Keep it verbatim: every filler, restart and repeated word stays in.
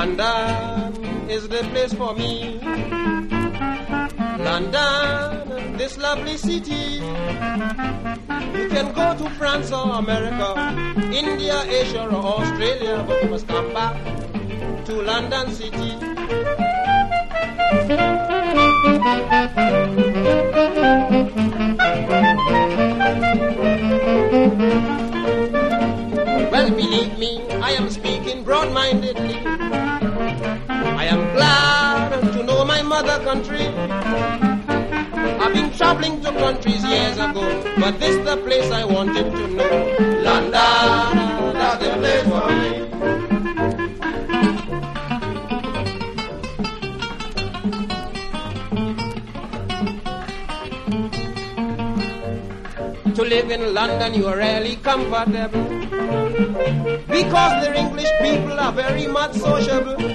London is the place for me. London, this lovely city. You can go to France or America, India, Asia or Australia, but you must come back to London City. Well, believe me, I am speaking broad-mindedly. I am glad to know my mother country. I've been traveling to countries years ago, but this is the place I wanted to know. London, that's the place for me. To live in London, you are really comfortable, because the English people are very much sociable.